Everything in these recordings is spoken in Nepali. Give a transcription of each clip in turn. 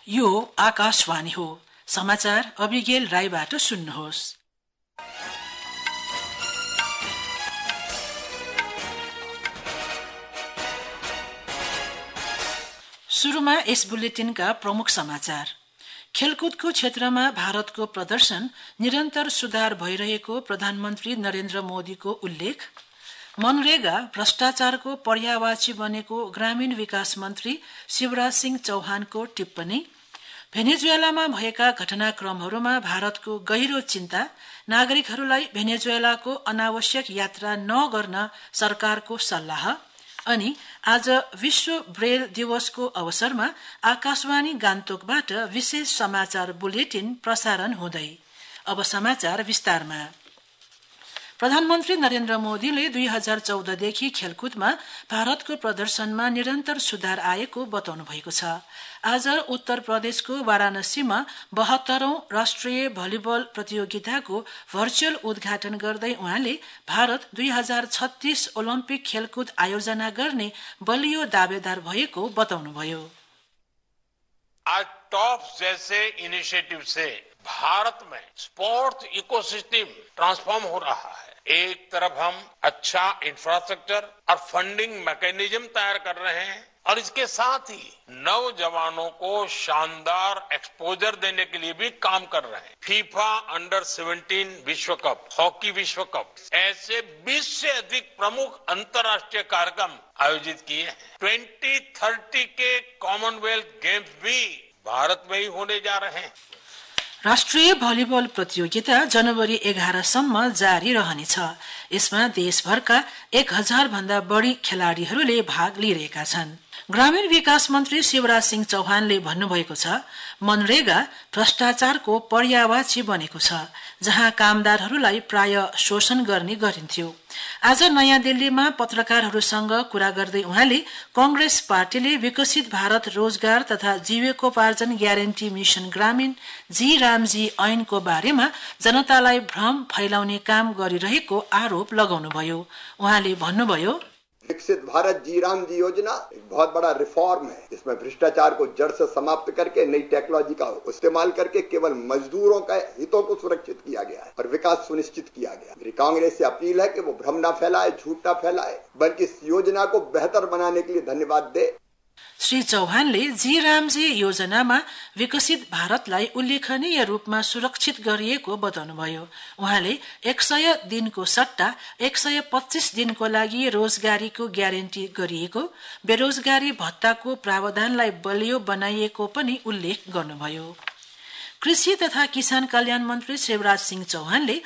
यो आकाशवाणी हो। समाचार अबिगेल राईबाट सुन्नुहोस्। सुरुमा यस बुलेटिनका प्रमुख समाचार। खेलकुदको क्षेत्रमा भारतको प्रदर्शन निरन्तर सुधार भइरहेको प्रधानमन्त्री नरेन्द्र मोदीको उल्लेख। मनरेगा भ्रष्टाचारको पर्यायवाची बनेको ग्रामीण विकास मन्त्री शिवराज सिंह चौहानको टिप्पणी। भेनेजुएलामा भएका घटनाक्रमहरूमा भारतको गहिरो चिन्ता, नागरिकहरूलाई भेनेजुएलाको अनावश्यक यात्रा नगर्न सरकारको सल्लाह। अनि आज विश्व ब्रेल दिवसको अवसरमा आकाशवाणी गान्तोकबाट विशेष समाचार बुलेटिन प्रसारण हुँदै। अब समाचार विस्तारमा। प्रधानमन्त्री नरेन्द्र मोदीले 2014 देखि खेलकुदमा भारतको प्रदर्शनमा निरन्तर सुधार आएको बताउनु भएको छ। आज उत्तर प्रदेशको वाराणसीमा 72औं राष्ट्रिय भलिबल प्रतियोगिताको भर्चुअल उद्घाटन गर्दै उहाँले भारत 2036 ओलम्पिक खेलकुद आयोजना गर्ने बलियो दावेदार भएको बताउनुभयो। आज टॉप्स जैसे इनिशिएटिव से भारत में स्पोर्ट्स इकोसिस्टम ट्रांसफॉर्म हो रहा है। एक तरफ हम अच्छा इंफ्रास्ट्रक्चर और फंडिंग मैकेनिज्म तैयार कर रहे हैं और इसके साथ ही नौजवानों को शानदार एक्सपोजर देने के लिए भी काम कर रहे हैं। फीफा अंडर 17 विश्व कप, हॉकी विश्व कप, ऐसे 20 से अधिक प्रमुख अंतर्राष्ट्रीय कार्यक्रम आयोजित किए हैं। 2030 के कॉमनवेल्थ गेम्स भी भारत में ही होने जा रहे हैं। राष्ट्रिय भलिबल प्रतियोगिता जनवरी 11 सम्म जारी रहनेछ। यसमा देशभरका 1000 भन्दा बढ़ी खेलाड़ीहरूले भाग लिइरहेका छन्। ग्रामीण विकास मन्त्री शिवराज सिंह चौहानले भन्नुभएको छ, मनरेगा भ्रष्टाचारको पर्यायवाची बनेको छ, जहाँ कामदारहरूलाई प्राय शोषण गर्ने गरिन्थ्यो। आज नयाँ दिल्लीमा पत्रकारहरूसँग कुरा गर्दै उहाँले कांग्रेस पार्टीले विकसित भारत रोजगार तथा जीविकोपार्जन ग्यारेन्टी मिशन ग्रामीण जी रामजी ऐनको बारेमा जनतालाई भ्रम फैलाउने काम गरिरहेको आरोप लगाउनुभयो। उहाँले भन्नुभयो, विकसित भारत जी राम जी योजना एक बहुत बड़ा रिफॉर्म है। इसमें भ्रष्टाचार को जड़ से समाप्त करके नई टेक्नोलॉजी का इस्तेमाल करके केवल मजदूरों का हितों को सुरक्षित किया गया है और विकास सुनिश्चित किया गया। मेरी कांग्रेस से अपील है कि वो भ्रम न फैलाए, झूठ न फैलाए, बल्कि इस योजना को बेहतर बनाने के लिए धन्यवाद दे। श्री चौहानले जी रामजी योजनामा विकसित भारतलाई उल्लेखनीय रूपमा सुरक्षित गरिएको बताउनुभयो। उहाँले 100 दिनको सट्टा 125 दिनको लागि रोजगारीको ग्यारेन्टी गरिएको, बेरोजगारी भत्ताको प्रावधानलाई बलियो बनाइएको पनि उल्लेख गर्नुभयो। कृषि तथा किसान कल्याण मन्त्री शिवराज सिंह चौहानले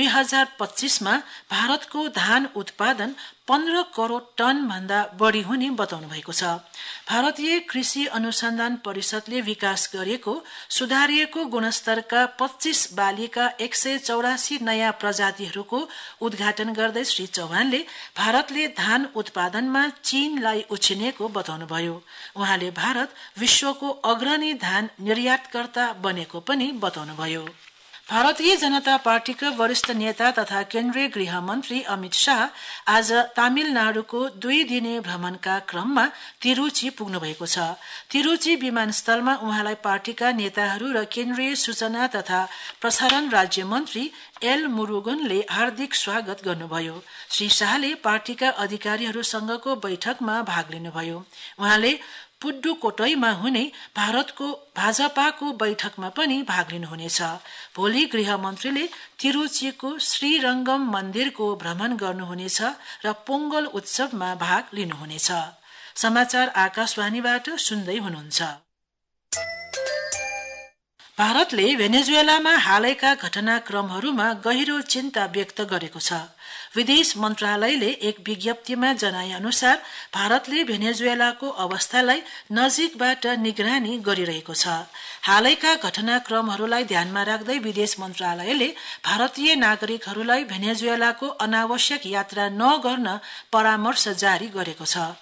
2025 मा भारतको धान उत्पादन 15 करोड़ टन भन्दा बढ़ी हुने बताउनु भएको छ। भारतीय कृषि अनुसन्धान परिषदले विकास गरेको सुधारिएको गुणस्तरका 25 बालीका 184 नयाँ प्रजातिहरूको उद्घाटन गर्दै श्री चौहानले भारतले धान उत्पादनमा चीनलाई उछिनेको बताउनुभयो। उहाँले भारत विश्वको अग्रणी धान निर्यातकर्ता बनेको पनि बताउनुभयो। भारतीय जनता पार्टीका वरिष्ठ नेता तथा केन्द्रीय गृह मन्त्री अमित शाह आज तमिलनाडुको 2 दिने भ्रमणका क्रममा तिरुचि पुग्नु भएको छ। तिरुचि विमानस्थलमा उहाँलाई पार्टीका नेताहरू र केन्द्रीय सूचना तथा प्रसारण राज्य मन्त्री एल मुरुगनले हार्दिक स्वागत गर्नुभयो। श्री शाहले पार्टीका अधिकारीहरूसँगको बैठकमा भाग लिनुभयो। उहाँले पुडुकोट्टईमा हुने भारतको भाजपाको बैठकमा पनि भाग लिनुहुनेछ। भोलि गृह मन्त्रीले तिरुचिको श्रीरंगम मन्दिरको भ्रमण गर्नुहुनेछ र पोंगल उत्सवमा भाग लिनुहुनेछ। समाचार आकाशवाणीबाट सुन्दै हुनुहुन्छ। भारतले भेनेजुएलामा हालैका घटनाक्रमहरूमा गहिरो चिन्ता व्यक्त गरेको छ। विदेश मन्त्रालयले एक विज्ञप्तिमा जनाए अनुसार भारतले भेनेजुएलाको अवस्थालाई नजिकबाट निगरानी गरिरहेको छ। हालैका घटनाक्रमहरूलाई ध्यानमा राख्दै विदेश मन्त्रालयले भारतीय नागरिकहरूलाई भेनेजुएलाको अनावश्यक यात्रा नगर्न परामर्श जारी गरेको छ।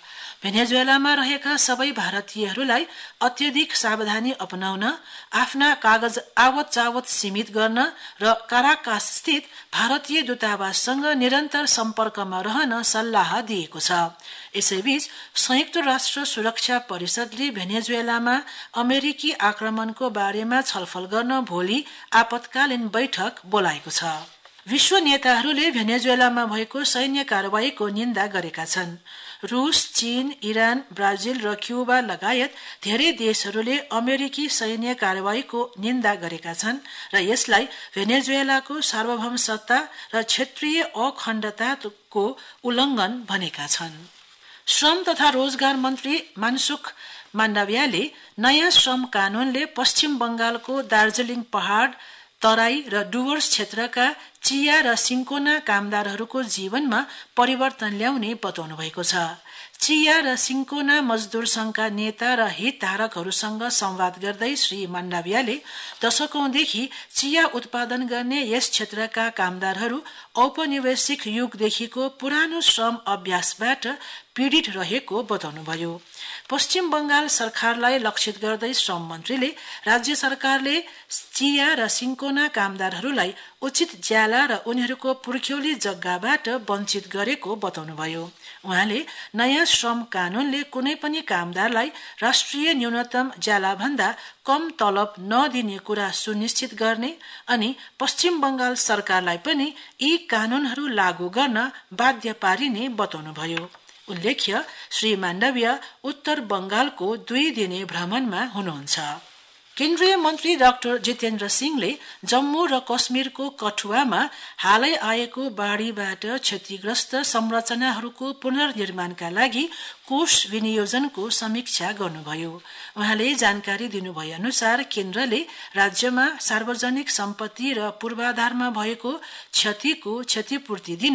भेनेजुएलामा रहेका सबै भारतीयहरूलाई अत्यधिक सावधानी अपनाउन, आफ्ना कागज आवत जावत सीमित गर्न र काराकास स्थित भारतीय दूतावाससँग निरन्तर सम्पर्कमा रहन सल्लाह दिएको छ। यसैबीच संयुक्त राष्ट्र सुरक्षा परिषदले भेनेजुएलामा अमेरिकी आक्रमणको बारेमा छलफल गर्न भोलि आपतकालीन बैठक बोलाएको छ। विश्व नेताहरूले भेनेजुएलामा भएको सैन्य कारबाहीको निन्दा गरेका छन्। रूस, चीन, इरान, ब्राजिल र क्युबा लगायत धेरै देशहरूले अमेरिकी सैन्य कारबाहीको निन्दा गरेका छन् र यसलाई भेनेजुएलाको सार्वभौम सत्ता र क्षेत्रीय अखण्डताको उल्लङ्घन भनेका छन्। श्रम तथा रोजगार मन्त्री मानसुख माण्डवियाले नयाँ श्रम कानूनले पश्चिम बंगालको दार्जिलिङ पहाड़, तराई र डुवर्स क्षेत्रका चिया र सिन्कोना कामदारहरूको जीवनमा परिवर्तन ल्याउने बताउनु भएको छ। चिया र सिन्कोना मजदूर संघका नेता र हितधारकहरूसँग संवाद गर्दै श्री माण्डवियाले दशकौंदेखि चिया उत्पादन गर्ने यस क्षेत्रका कामदारहरू औपनिवेशिक युगदेखिको पुरानो श्रम अभ्यासबाट पीड़ित रहेको बताउनुभयो। पश्चिम बंगाल सरकारलाई लक्षित गर्दै श्रम मन्त्रीले राज्य सरकारले चिया र सिन्कोना कामदारहरूलाई उचित ज्याला र उनीहरूको पुर्ख्यौली जग्गाबाट वञ्चित गरेको बताउनुभयो। उहाँले नयाँ श्रम कानूनले कुनै पनि कामदारलाई राष्ट्रिय न्यूनतम ज्याला भन्दा कम तलब नदिने कुरा सुनिश्चित गर्ने अनि पश्चिम बंगाल सरकारलाई पनि यी कानूनहरू लागू गर्न बाध्य पारिने बताउनुभयो। उल्लेख्य श्री माण्डविया उत्तर बंगालको 2 दिने भ्रमणमा हुनुहुन्छ। केन्द्रीय मन्त्री डाक्टर जितेन्द्र सिंहले जम्मू र कश्मीरको कठुवामा हालै आएको बाढ़ीबाट क्षतिग्रस्त संरचनाहरूको पुनर्निर्माणका लागि कोष विनियोजनको समीक्षा गर्नुभयो। उहाँले जानकारी दिनुभए अनुसार केन्द्रले राज्यमा सार्वजनिक सम्पत्ति र पूर्वाधारमा भएको क्षतिको क्षतिपूर्ति दिन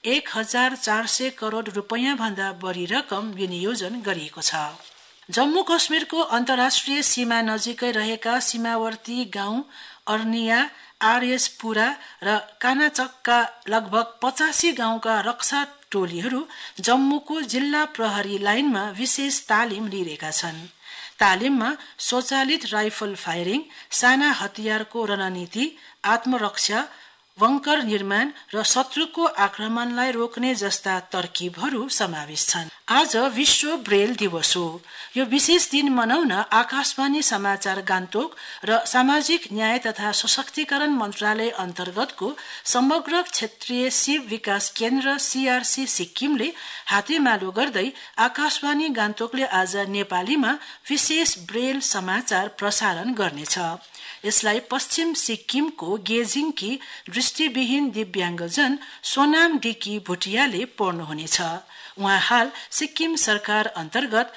1400 करोड़ रुपैयाँ भन्दा बढी रकम विनियोजन गरिएको छ। जम्मू कश्मीरको अन्तर्राष्ट्रिय सीमा नजिकै रहेका सीमावर्ती गाउँ अर्निया, आरएसपुरा र कानाचकका लगभग 85 गाउँका रक्षा टोलीहरू जम्मूको जिल्ला प्रहरी लाइनमा विशेष तालिम लिइरहेका छन्। तालिममा स्वचालित राइफल फायरिङ, साना हतियारको रणनीति, आत्मरक्षा, बंकर निर्माण र शत्रुको आक्रमणलाई रोक्ने जस्ता तरकीबहरू समावेश छन्। आज विश्व ब्रेल दिवस हो। यो विशेष दिन मनाउन आकाशवाणी समाचार गान्तोक र सामाजिक न्याय तथा सशक्तिकरण मन्त्रालय अन्तर्गतको समग्र क्षेत्रीय सिप विकास केन्द्र सीआरसी सिक्किमले हातेमालो गर्दै आकाशवाणी गान्तोकले आज नेपालीमा विशेष ब्रेल समाचार प्रसारण गर्नेछ। यसलाई पश्चिम सिक्किमको गेजिङकी दृष्टिविहीन दिव्याङ्गजन सोनाम डिकी भुटियाले पढ्नुहुनेछ। उहाँ हाल सिक्किम सरकार अन्तर्गत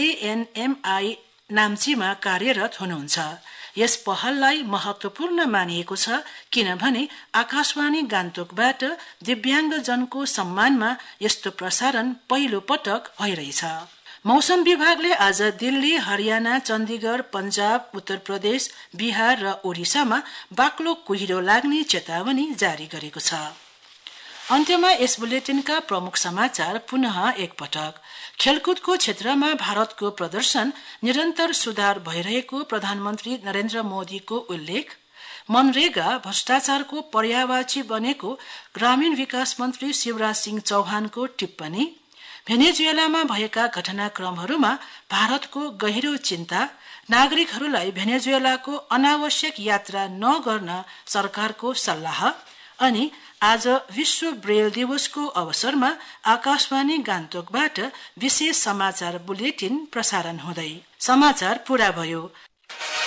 जेएनएमआई नाम्चीमा कार्यरत हुनुहुन्छ। यस पहललाई महत्वपूर्ण मानिएको छ किनभने आकाशवाणी गान्तोकबाट दिव्याङ्गजनको सम्मानमा यस्तो प्रसारण पहिलो पटक भइरहेछ। मौसम विभागले आज दिल्ली, हरियाणा, चण्डीगढ, पञ्जाब, उत्तर प्रदेश, बिहार र ओडिसामा बाक्लो कुहिरो लाग्ने चेतावनी जारी गरेको छ। अन्त्यमा यस बुलेटिनका प्रमुख समाचार पुनः एकपटक। खेलकुदको क्षेत्रमा भारतको प्रदर्शन निरन्तर सुधार भइरहेको प्रधानमन्त्री नरेन्द्र मोदीको उल्लेख। मनरेगा भ्रष्टाचारको पर्यायवाची बनेको ग्रामीण विकास मन्त्री शिवराज सिंह चौहानको टिप्पणी। भेनेजुएलामा भएका घटनाक्रमहरूमा भारतको गहिरो चिन्ता। नागरिकहरूलाई भेनेजुएलाको अनावश्यक यात्रा नगर्न सरकारको सल्लाह। अनि आज विश्व ब्रेल दिवसको अवसरमा आकाशवाणी गान्तोकबाट विशेष समाचार बुलेटिन प्रसारण हुँदै समाचार पूरा भयो।